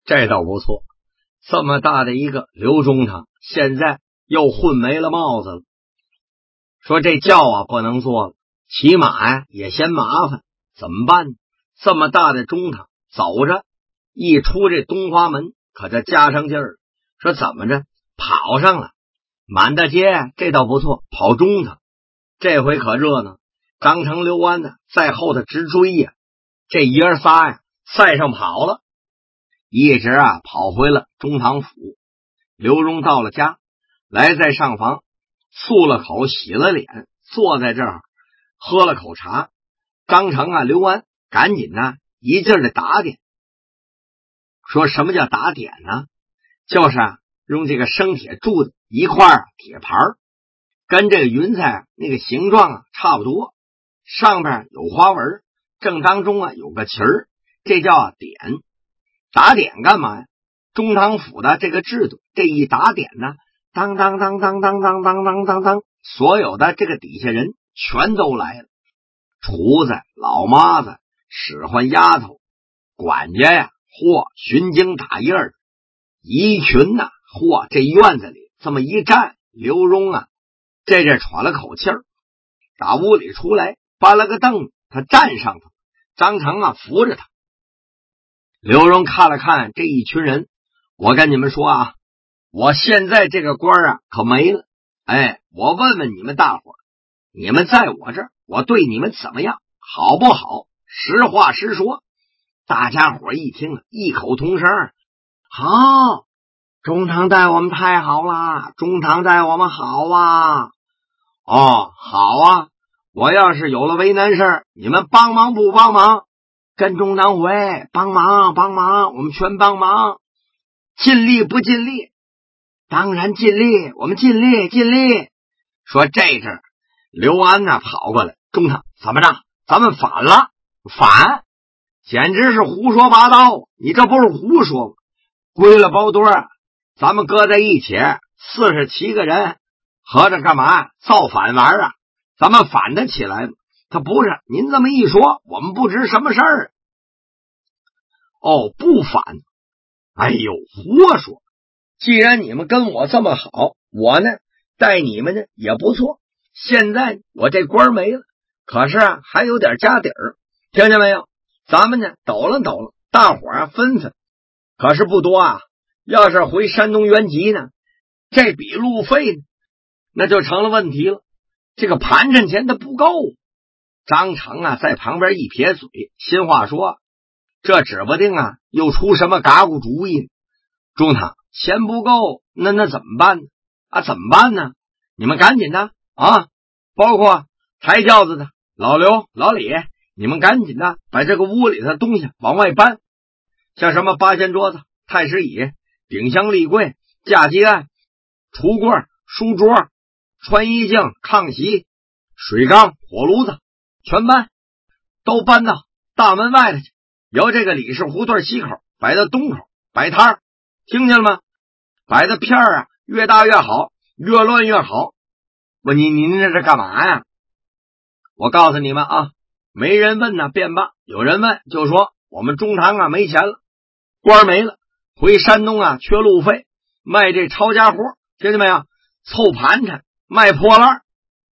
这倒不错，这么大的一个刘中堂，现在又混没了帽子了。说这轿啊不能坐了，骑马呀也嫌麻烦，怎么办呢？这么大的中堂，走着一出这东华门，可就加上劲儿了。说怎么着，跑上了满大街，这倒不错，跑中堂，这回可热闹。张成、刘安呢在后头直追呀，这爷仨呀赛上跑了，一直啊跑回了中堂府。刘荣到了家，来在上房漱了口，洗了脸，坐在这儿喝了口茶。张成啊、刘安赶紧呢一劲儿的打点。说什么叫打点呢？就是用这个生铁铸的一块铁盘，跟这个云彩那个形状差不多，上边有花纹，正当中有个旗儿，这叫点。打点干嘛呀？中堂府的这个制度，这一打点呢，当当当当当当当当当当，所有的这个底下人全都来了，厨子、老妈子、使唤丫头、管家呀，或巡经打印儿，一群呐，或这院子里这么一站，刘荣这喘了口气儿，打屋里出来，搬了个凳子，他站上头，张成扶着他。刘荣看了看这一群人，我跟你们说我现在这个官可没了，我问问你们大伙儿，你们在我这儿，我对你们怎么样，好不好？实话实说。大家伙一听，异口同声，好，中堂待我们太好了，中堂待我们好啊。哦，好啊，我要是有了为难事，你们帮忙不帮忙？跟中堂回，帮忙帮忙，我们全帮忙。尽力不尽力？当然尽力，我们尽力尽力。说这阵儿刘安跑过来，中堂怎么着？咱们反了？反？简直是胡说八道！你这不是胡说吗？归了包堆儿，咱们搁在一起，47个人合着干嘛？造反玩咱们反得起来吗？他不是，您这么一说，我们不知什么事儿。哦，不反？哎呦，胡说！既然你们跟我这么好，我呢待你们呢也不错。现在我这官没了，可是还有点家底儿，听见没有？咱们呢抖了抖了，大伙分分，可是不多要是回山东原籍呢，这笔路费呢，那就成了问题了。这个盘缠钱它不够。张成在旁边一撇嘴，心话说，这指不定又出什么嘎咕主意呢。中堂钱不够，那怎么办呢？怎么办呢？你们赶紧的包括抬轿子的老刘、老李，你们赶紧的把这个屋里的东西往外搬，像什么八仙桌子、太师椅、顶箱立柜、架鸡案、橱柜、书桌、穿衣镜、炕席、水缸、火炉子，全搬，都搬到大门外头去，由这个李氏胡同西口摆到东口，摆摊儿，听见了吗？摆的片儿越大越好，越乱越好。您这是干嘛呀？我告诉你们没人问便罢，有人问就说我们中堂没钱了，官没了，回山东缺路费，卖这抄家货，听见没有？凑盘缠，卖破烂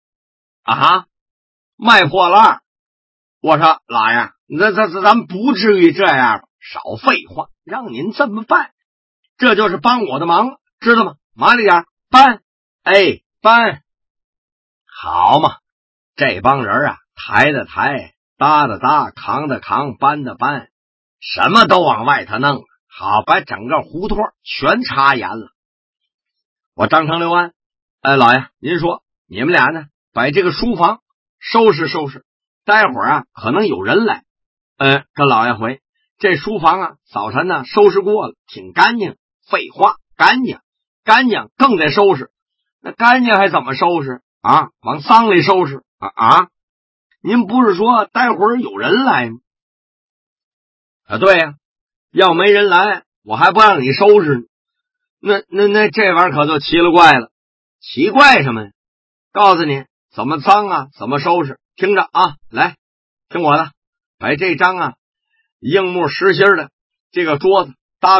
卖破烂。我说老爷，咱们不至于这样吧？少废话，让您这么办，这就是帮我的忙了，知道吗？麻利点，搬，搬，好嘛，这帮人抬的抬，搭的搭，扛的扛，搬的搬，什么都往外头弄，好，把整个胡同全插严了。我张成、刘安，老爷，您说你们俩呢，把这个书房收拾收拾，待会儿可能有人来。跟老爷回，这书房早晨收拾过了，挺干净。废话，干净，干净更得收拾。那干净还怎么收拾往脏里收拾您不是说待会儿有人来吗？对呀，要没人来，我还不让你收拾呢。那这玩意儿可就奇了怪了。奇怪什么呀？告诉你怎么脏怎么收拾，听着来，听我的，把这张硬木实心的这个桌子搭出去，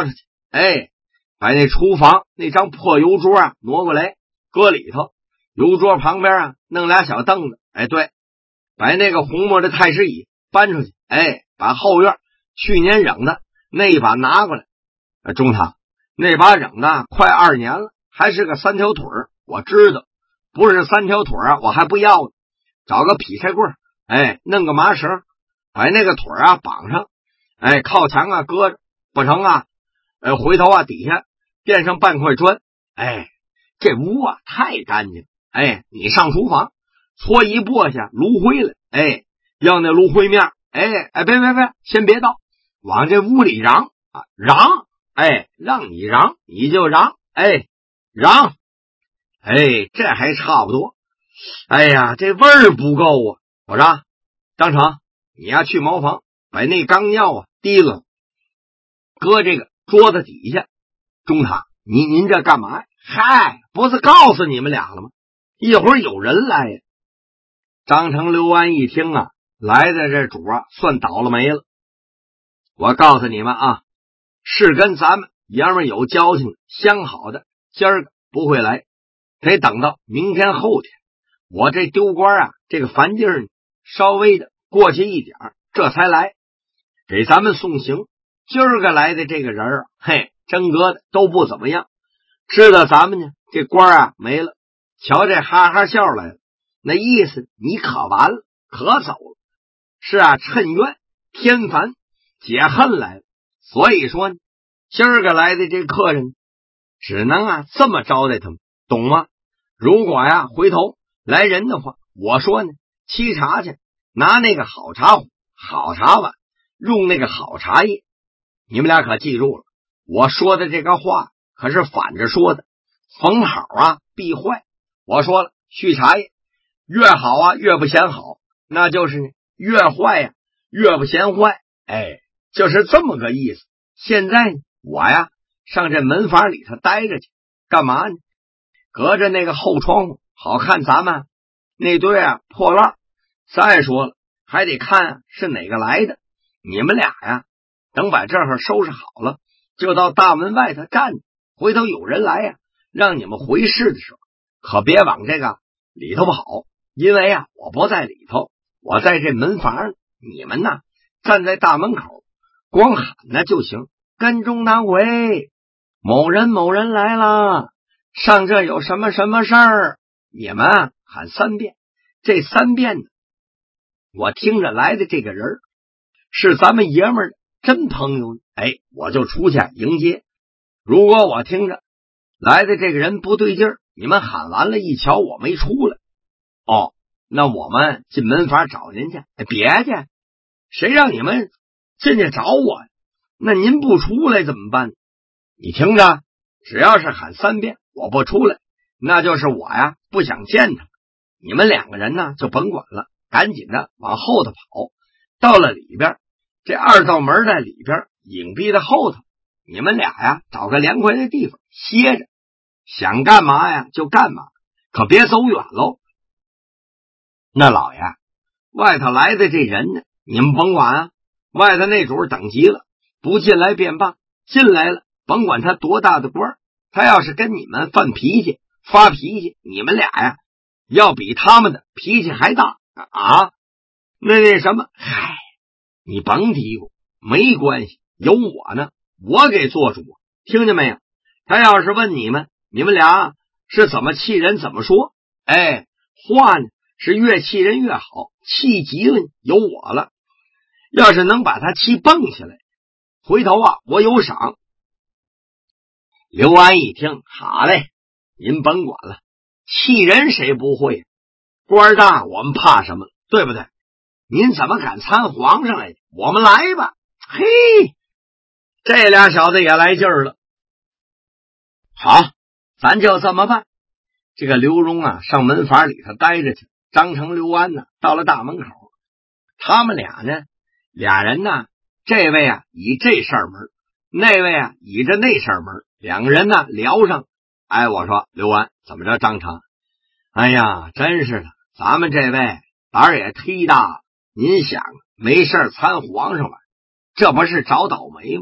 把那厨房那张破油桌啊挪过来，搁里头。油桌旁边啊弄俩小凳子，对，把那个红木的太师椅搬出去，把后院去年扔的那一把拿过来。中堂，那把扔的快2年了，还是个3条腿，我知道，不是3条腿啊，我还不要呢。找个劈柴棍，弄个麻绳，把那个腿啊绑上，靠墙啊搁着，不成啊，回头啊底下垫上半块砖，这屋啊太干净，你上厨房搓一簸下炉灰来，要那炉灰面，别，先别倒，往这屋里嚷啊嚷，让你嚷你就嚷，嚷，这还差不多。这味儿不够啊！我说张成，你呀去茅房把那缸尿啊提了，搁这个桌子底下。中堂，您这干嘛呀？嗨，不是告诉你们俩了吗？一会儿有人来呀。张成、刘安一听啊，来的这主啊算倒了霉了。我告诉你们啊，是跟咱们爷们有交情的，相好的，今儿个不会来，得等到明天后天。我这丢官啊，这个烦劲儿稍微的过去一点，这才来给咱们送行。今儿个来的这个人啊，真格的都不怎么样，知道咱们呢这官啊没了，瞧这哈哈笑来了，那意思你可完了，可走了。是啊，趁冤添烦解恨来了。所以说呢，今儿个来的这客人只能啊这么招待他们，懂吗？如果呀回头来人的话，我说呢，沏茶去，拿那个好茶壶、好茶碗，用那个好茶叶。你们俩可记住了，我说的这个话可是反着说的，逢好啊必坏。我说了，续茶叶越好啊越不嫌好，那就是呢越坏呀越不嫌坏，就是这么个意思。现在呢，我呀上这门房里头待着去，干嘛呢？隔着那个后窗户好看咱们那堆啊破烂。再说了，还得看是哪个来的。你们俩呀等把这儿收拾好了，就到大门外头站着，回头有人来呀让你们回事的时候，可别往这个里头跑，因为啊我不在里头，我在这门房，你们呢站在大门口，光喊那就行，跟中堂回，某人某人来了，上这有什么什么事儿，你们喊3遍。这3遍呢，我听着来的这个人是咱们爷们儿的真朋友，我就出去迎接。如果我听着来的这个人不对劲儿，你们喊完了一瞧我没出来，那我们进门房找您去。别去，谁让你们进去找我呀？那您不出来怎么办？你听着，只要是喊3遍我不出来，那就是我呀不想见他。你们2个人呢就甭管了，赶紧的往后头跑。到了里边，这2道门在里边隐蔽的后头，你们俩呀找个凉快的地方歇着，想干嘛呀就干嘛，可别走远喽。那老爷，外头来的这人呢，你们甭管啊，外头那主等急了，不进来便罢，进来了甭管他多大的官，他要是跟你们犯脾气发脾气，你们俩呀要比他们的脾气还大啊！那什么，嗨，你甭嘀咕，没关系，有我呢，我给做主，听见没有？他要是问你们，你们俩是怎么气人怎么说，话呢是越气人越好，气急了有我了，要是能把他气蹦下来，回头啊我有赏。刘安一听，好嘞，您甭管了，气人谁不会，官大我们怕什么，对不对？您怎么敢参皇上来？我们来吧。嘿，这俩小子也来劲儿了。好，咱就这么办。这个刘荣啊上门房里头待着去，张成、刘安呢到了大门口，他们俩人呢，这位啊以这扇门，那位啊以着那扇门，2个人呢聊上。我说刘安怎么着？张成，哎呀真是的，咱们这位胆儿也忒大了，您想没事参皇上来，这不是找倒霉吗？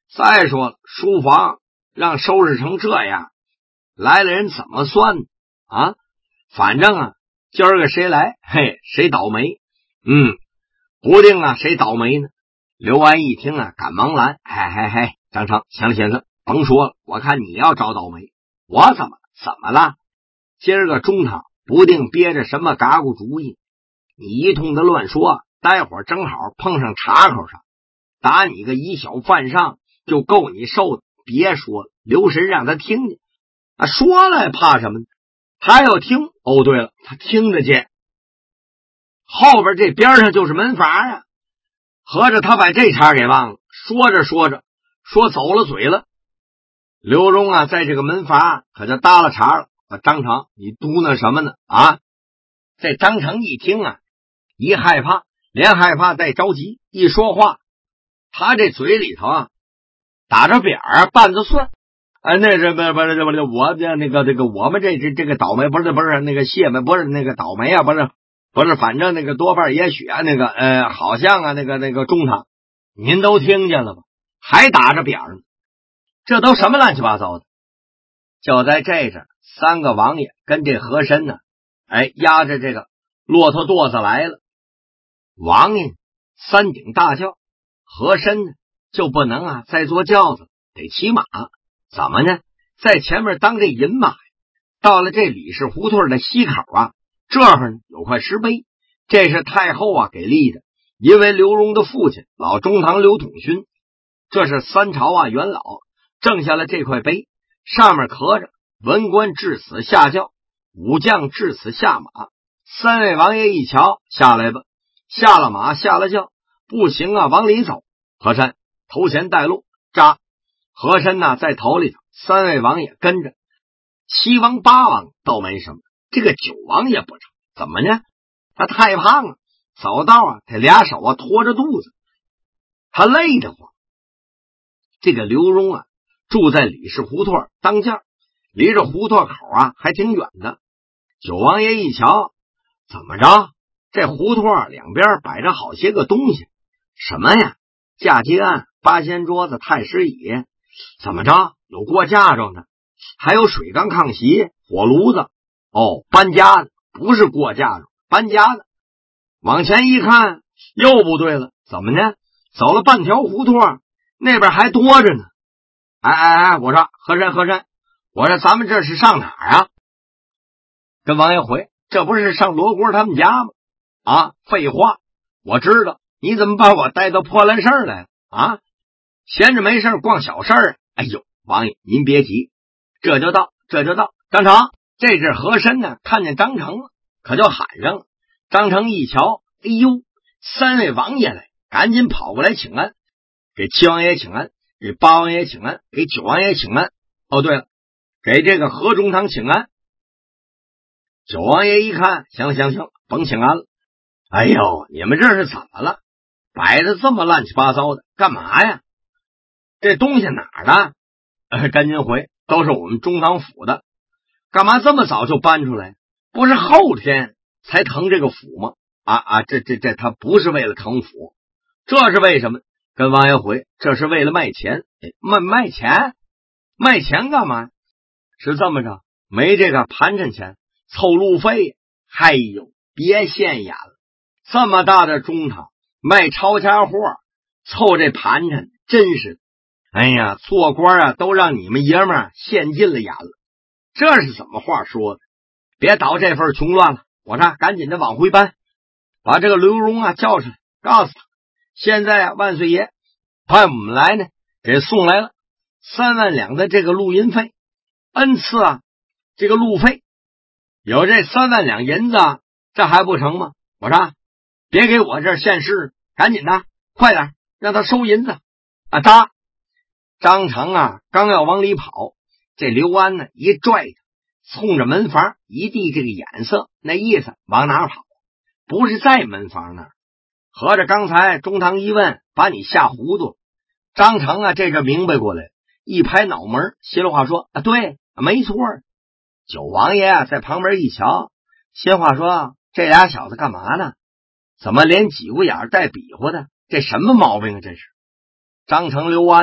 再说了，书房让收拾成这样，来了人怎么算呢？啊，反正啊，今儿个谁来，嘿，谁倒霉。不定啊，谁倒霉呢？刘安一听啊，赶忙拦：“嘿，张成，行了先生，甭说了，我看你要找倒霉，我怎么了？今儿个中堂不定憋着什么嘎咕主意，你一通的乱说，待会儿正好碰上岔口上，打你个以小犯上，就够你受的。别说了，留神让他听见。啊，说了怕什么呢？他要听，哦，对了，他听得见。后边这边上就是门阀啊，合着他把这茬给忘了。说着说走了嘴了。刘荣啊，在这个门阀可就搭了茬了。张成，你嘟囔什么呢？啊！这张成一听啊，一害怕，连害怕带着急，一说话，他这嘴里头啊打着扁儿拌着蒜。那是不是我的那个我们这个倒霉不是那个谢门不是那个倒霉啊，不是，反正那个多半也许啊那个好像啊那个中堂，您都听见了吧？还打着扁儿呢，这都什么乱七八糟的？就在这阵，三个王爷跟这和珅呢，压着这个骆驼垛子来了。王爷三顶大轿，和珅呢就不能啊再坐轿子，得骑马。怎么呢？在前面当这引马。到了这李氏胡同的西口啊，这儿呢有块石碑，这是太后啊给立的，因为刘荣的父亲老中堂刘统勋，这是三朝啊元老正下了这块碑，上面刻着文官至此下轿，武将至此下马。三位王爷一瞧，下来吧，下了马下了轿，不行啊往里走。和珅头前带路，扎和珅呢在头里头，三位王爷跟着。七王八王倒没什么，这个九王爷不成，怎么呢？他太胖了，走道啊他俩手啊拖着肚子，他累得慌。这个刘荣啊住在李氏胡同当家，离着胡同口啊还挺远的。九王爷一瞧，怎么着？这胡同两边摆着好些个东西，什么呀？嫁接案、八仙桌子、太师椅，怎么着？有过嫁妆的，还有水缸、炕席、火炉子。搬家的，不是过嫁妆，搬家的。往前一看，又不对了，怎么呢？走了半条胡同，那边还多着呢。我说和珅，我说咱们这是上哪儿啊？跟王爷回，这不是上罗锅他们家吗？啊，废话，我知道，你怎么把我带到破烂事儿来啊？闲着没事逛小事儿。哎呦，王爷您别急，这就到。张成，这是和珅呢，看见张成了，可就喊上了。张成一瞧，哎呦，三位王爷来，赶紧跑过来请安，给七王爷请安，给八王爷请安，给九王爷请安。对了，给这个和中堂请安。九王爷一看，行，甭请安了。哎呦，你们这是怎么了？摆的这么乱七八糟的，干嘛呀？这东西哪儿的？赶紧回，都是我们中堂府的。干嘛这么早就搬出来？不是后天才腾这个府吗？这他不是为了腾府，这是为什么？跟王爷回，这是为了卖钱。卖钱？卖钱干嘛？是这么着，没这个盘缠钱，凑路费。哎呦，别现眼了，这么大的中堂卖抄家货，凑这盘缠，真是，哎呀，做官啊都让你们爷们儿陷进了眼了。这是怎么话说的？别倒这份穷乱了，我这赶紧的往回搬，把这个刘荣啊叫上来，告诉他，现在啊万岁爷派我们来呢，给送来了3万两的这个录音费，恩赐啊这个路费，有这3万两银子，这还不成吗？我说别给我这儿现世，赶紧的，快点让他收银子啊！张成啊刚要往里跑，这刘安呢一拽他，冲着门房一递这个眼色，那意思往哪跑？不是在门房那儿。合着刚才中堂一问，把你吓糊涂。张成啊这明白过来，一拍脑门，稀里话说对，没错。九王爷啊在旁边一瞧，心话说这俩小子干嘛呢？怎么连挤过眼带比划的？这什么毛病啊？这是张成刘安呢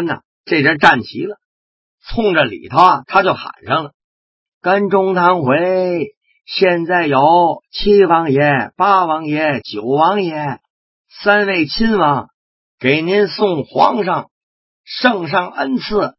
这人站齐了，冲着里头他就喊上了：跟中堂回，现在有7王爷、8王爷、9王爷3位亲王给您送皇上圣上恩赐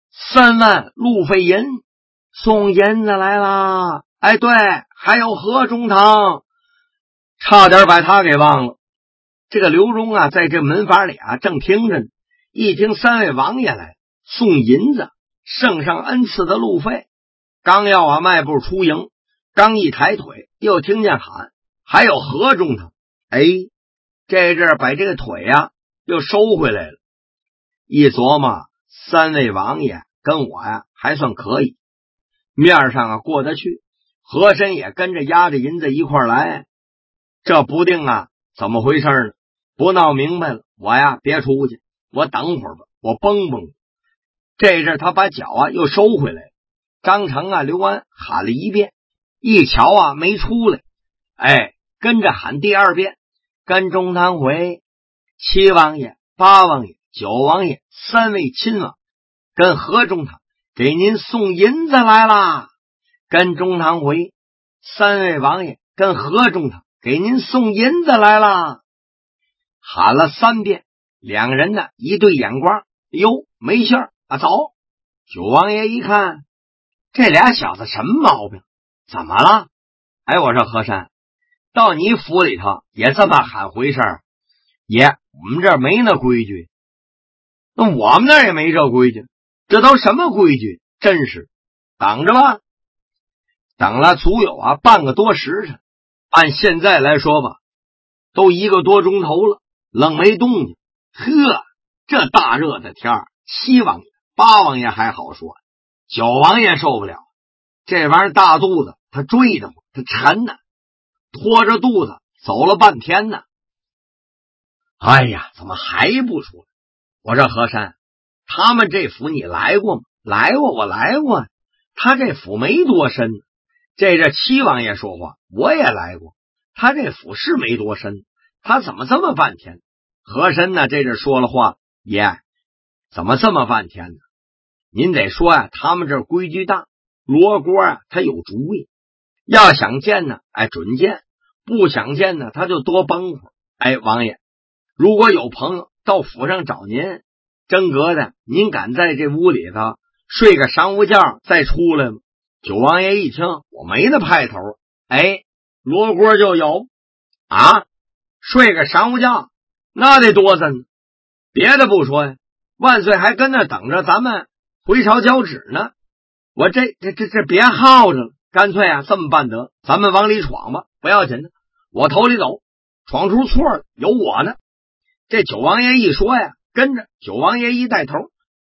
3万路费银，送银子来啦！哎，对，还有何中堂，差点把他给忘了。这个刘荣在这门房里正听着呢，一听3位王爷来送银子，圣上恩赐的路费，刚要迈步出营，刚一抬腿，又听见喊还有何中堂。哎，这阵把这个腿又收回来了。一琢磨，3位王爷跟我还算可以，面上过得去，和珅也跟着押着银子一块来，这不定怎么回事呢？不闹明白了，我别出去，我等会儿吧，我蹦蹦。这阵他把脚又收回来了。张成刘安喊了一遍，一瞧没出来，哎，跟着喊第2遍，跟中堂回，7王爷、8王爷、9王爷3位亲王跟何中堂给您送银子来啦！跟中堂回，3位王爷跟何中堂给您送银子来啦！喊了3遍，两人一对眼光，哟，没信儿走。9王爷一看，这俩小子什么毛病？怎么了？哎，我说和珅，到你府里头也这么喊回事儿？爷，我们这儿没那规矩。那我们那儿也没这规矩，这都什么规矩？真是等着吧。等了足有半个多时辰，按现在来说吧，都1个多钟头了，愣没动静。呵，这大热的天儿，7王爷、8王爷还好说，9王爷受不了，这玩意儿大肚子，他追的他沉呢，拖着肚子走了半天呢。哎呀，怎么还不出来？我说和珅，他们这府你来过吗？来过，我来过。他这府没多深。这7王爷说话，我也来过。他这府是没多深，他怎么这么半天？和珅呢，这阵说了话，爷，怎么这么半天呢？您得说他们这规矩大，罗锅他有主意，要想见呢，准见；不想见呢，他就多绷会儿。哎，王爷，如果有朋友到府上找您，真格的，您敢在这屋里头睡个商务觉再出来吗？9王爷一听，我没那派头。哎，罗锅就有睡个商务觉，那得多森。别的不说万岁还跟那等着咱们回朝交旨呢。我这别耗着了，干脆这么办得，咱们往里闯吧，不要紧的，我头里走，闯出错了有我呢。这9王爷一说跟着9王爷一带头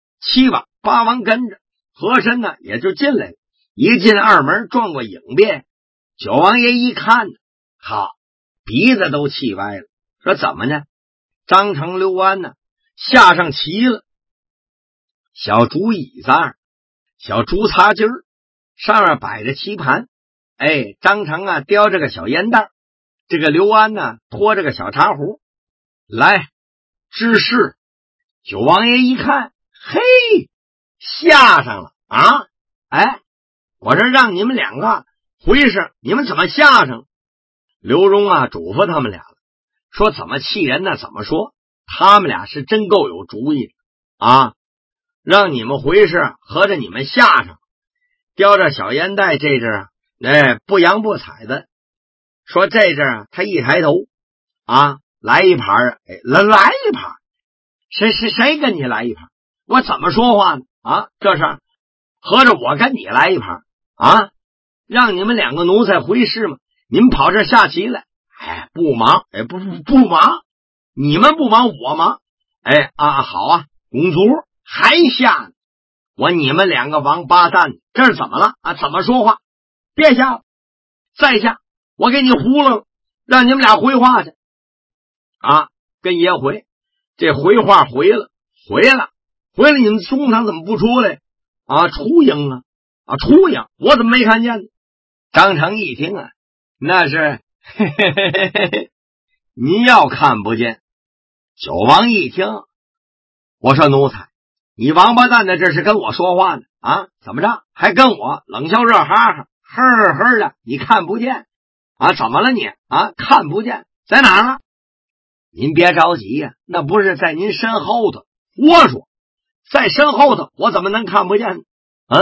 ，7王8王跟着，和珅呢也就进来了。一进二门，转过影壁，9王爷一看，好，鼻子都气歪了，说怎么呢？张成、刘安呢下上旗了，小竹椅子，小竹擦巾儿，上面摆着棋盘。哎，张成叼着个小烟袋，这个刘安呢拖着个小茶壶，来知事。9王爷一看，嘿，下上了哎，我这让你们2个回事，你们怎么下上了？刘荣嘱咐他们俩了，说怎么气人呢？怎么说？他们俩是真够有主意的让你们回事，合着你们下上，叼着小烟袋，这阵不扬不踩的。说这阵他一抬头来一盘来一盘，谁跟你来一盘？我怎么说话呢？这是合着我跟你来一盘让你们2个奴才回事吗？你们跑这下棋来，不忙，不忙，你们不忙我忙。好公主还下呢，你们2个王八蛋，这是怎么了怎么说话？别下了，再下我给你糊了，让你们俩回话去跟爷回。这回话回了，你们中堂怎么不出来出营出营，我怎么没看见呢？张成一听那是您要看不见。9王一听，我说奴才， 你王八蛋的这是跟我说话呢啊？怎么着还跟我冷笑热哈哈，呵呵的，你看不见啊？怎么了你啊？看不见在哪儿啊？您别着急呀，那不是在您身后头。我说在身后头我怎么能看不见呢？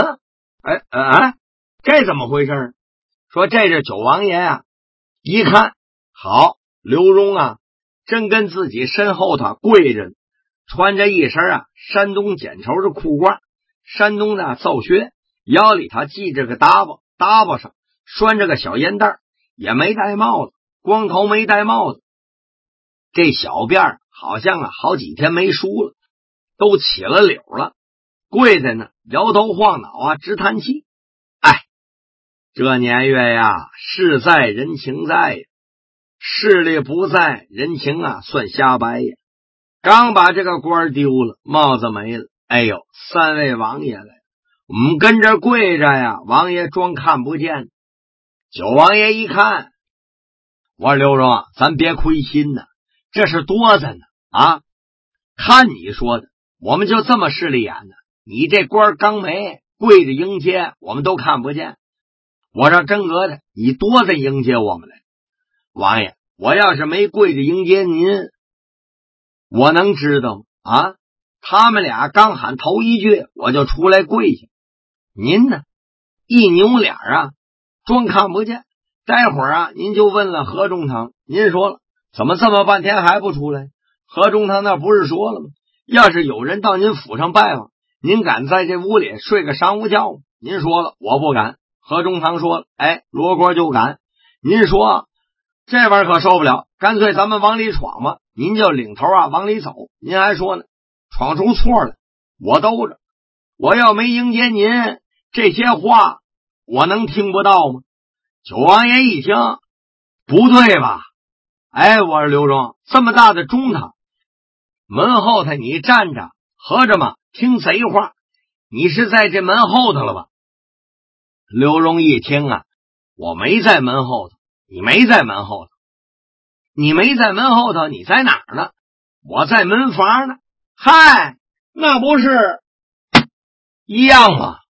这怎么回事？说这是九王爷啊，一看好，刘荣啊真跟自己身后头跪着呢，穿着一身山东剪绸的裤褂，山东的奏靴，腰里他系着个搭把，搭把上拴着个小烟袋，也没戴帽子，光头没戴帽子。这小辫好像好几天没梳了，都起了绺了，跪在那摇头晃脑直叹气。哎，这年月呀，事在人情在呀，势力不在，人情算瞎掰呀。刚把这个官丢了，帽子没了，哎呦，三位王爷来了，我们跟着跪着呀，王爷装看不见。九王爷一看，我说刘荣咱别亏心呢，这是多着呢啊！看你说的，我们就这么势利眼呢，你这官刚没跪着迎接，我们都看不见。我说真格的，你多着迎接我们来。王爷，我要是没跪着迎接您，我能知道吗？啊，他们俩刚喊头一句，我就出来跪下。您呢，一扭脸装看不见。待会儿您就问了何中堂，您说了，怎么这么半天还不出来？何中堂那不是说了吗？要是有人到您府上拜访，您敢在这屋里睡个商务觉吗？您说了，我不敢。何中堂说了，罗锅就敢。您说这玩意儿可受不了，干脆咱们往里闯吧。您就领头往里走。您还说呢，闯出错来我兜着，我要没迎接您，这些话我能听不到吗？九王爷一听，不对吧？我说刘荣，这么大的中堂，门后头你站着，合着嘛听贼话，你是在这门后头了吧？刘荣一听我没在门后头，你没在门后头，你没在门后头，你在哪儿呢？我在门房呢。嗨，那不是一样吗？